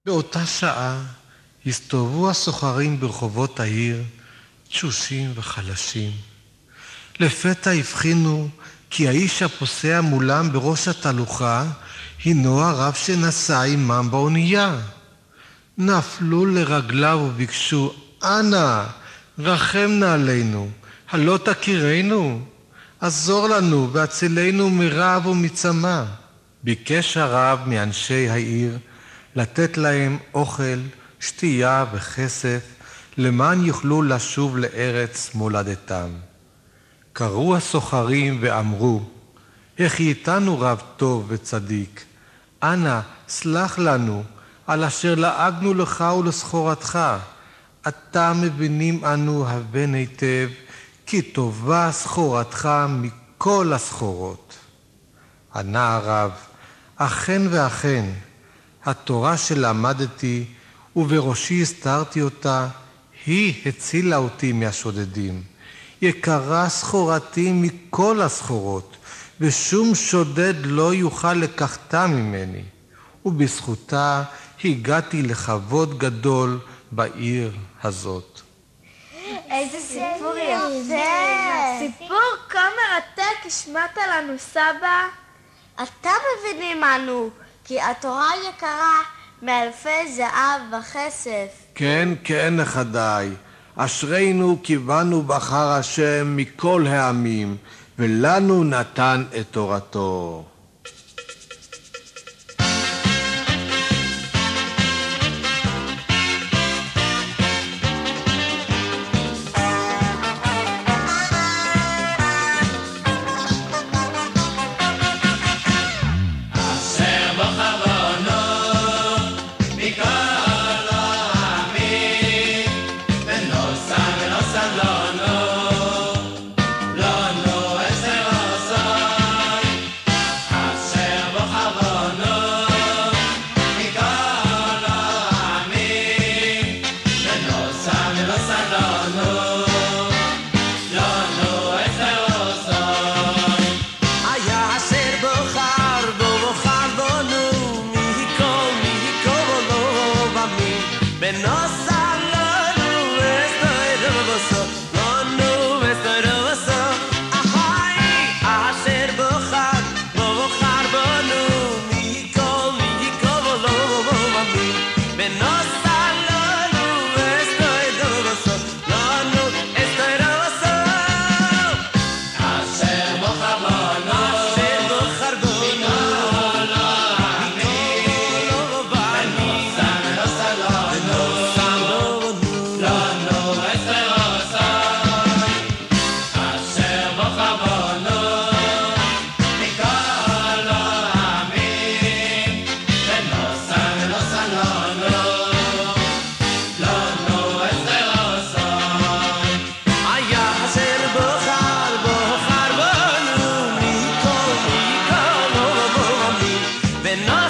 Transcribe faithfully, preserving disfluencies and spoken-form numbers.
באותה שעה הסתובבו הסוחרים ברחובות העיר, תשושים וחלשים. לפתע הבחינו כי האיש הפוסע מולם בראש התהלוכה הינו הרב שנסע עמם באונייה. נפלו לרגליו וביקשו, אנא, רחם נא עלינו, הלא תכירנו, עזור לנו והצילנו מרעב ומצמא. ביקש הרב מאנשי העיר לתת להם אוכל, שתייה וכסף, למען יוכלו לשוב לארץ מולדתם. קראו הסוחרים ואמרו, החייתנו רב טוב וצדיק, אנא סלח לנו על אשר לעגנו לך ולסחורתך. אתה מבינים אנו הבן היטב, כי טובה סחורתך מכל הסחורות. ענה הרב, אכן ואכן, התורה שלמדתי ובראשי הסתרתי אותה, היא הצילה אותי מהשודדים. יקרה סחורתי מכל הסחורות, ושום שודד לא יוכל לקחתה ממני, ובזכותה הגעתי לכבוד גדול בעיר הזאת. איזה סיפור יפה! סיפור כה מרתק השמעת לנו סבא. אתה מבינים אנו כי התורה יקרה מאלפי זהב וכסף. כן, כן נכדיי, אשרינו כי בנו בחר השם מכל העמים, ולנו נתן את תורתו. No